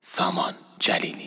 سامان جلیلی.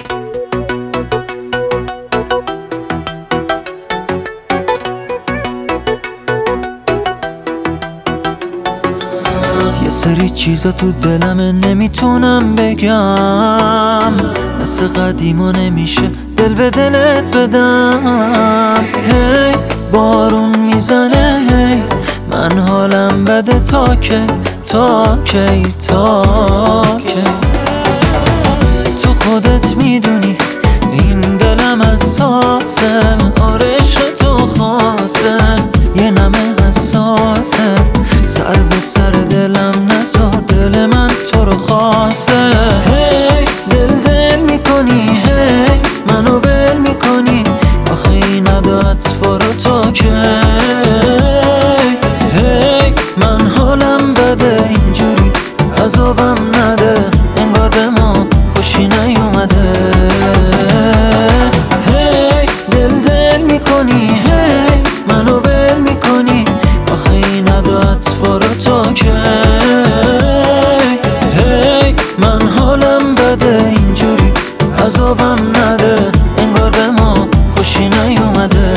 یه سری چیزا تو دلمه نمیتونم بگم، مثل قدیما نمیشه دل به دلت بدم. هی بارون میزنه، هی من حالم بده، تا کی تا کی تا کی. تو خودت میدونی این دلم اساسه، آره عشق تو خاصه، یه نمه حساسه، سر به سر دلم نزار، دل من تو رو خواسته. هی دل میکنی، هی منو بل میکنی، آخه این اطفا رو تا کی. هی من حالم بده اینجوری، عذابم نده، انگار به ما خوشی نیومده. هی دل میکنی، هی منو بل میکنی، آخه این اطفا رو تا کی. هی من حالم بده اینجوری، عذابم نده، انگار به ما خوشی نیومده.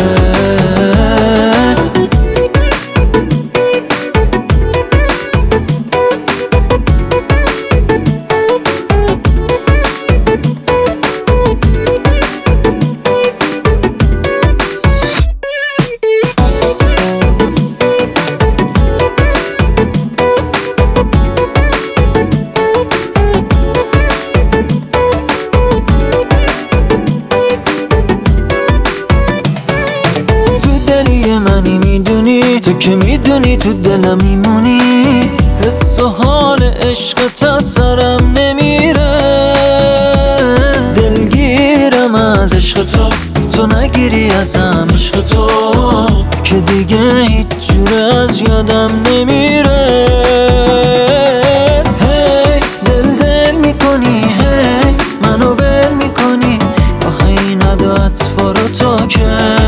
منی میدونی، تو که میدونی تو دلم میمونی، حس و حال عشقت از سرم نمیره. دلگیرم از عشق تو، تو نگیری ازم عشق تو، که دیگه هیچ جوره از یادم نمیره. هی دل میکنی، هی منو بل میکنی، آخه این اطفا رو تا کی.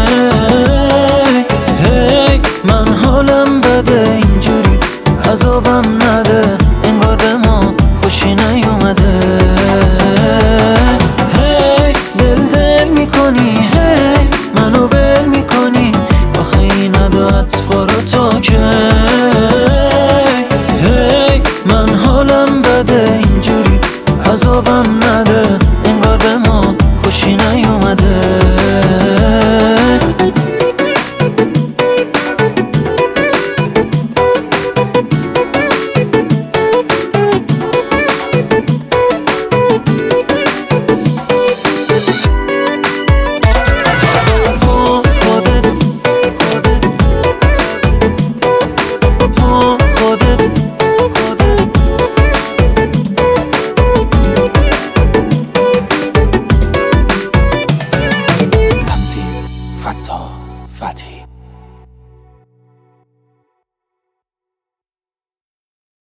من حالم بده اینجوری، عذابم نده، انگار به ما خوشی نیومده. هی دل میکنی، هی منو بل میکنی، آخه این اطفا رو تا کی. هی من حالم بده اینجوری، عذابم نده، انگار به ما خوشی نیومده. فتا فتحی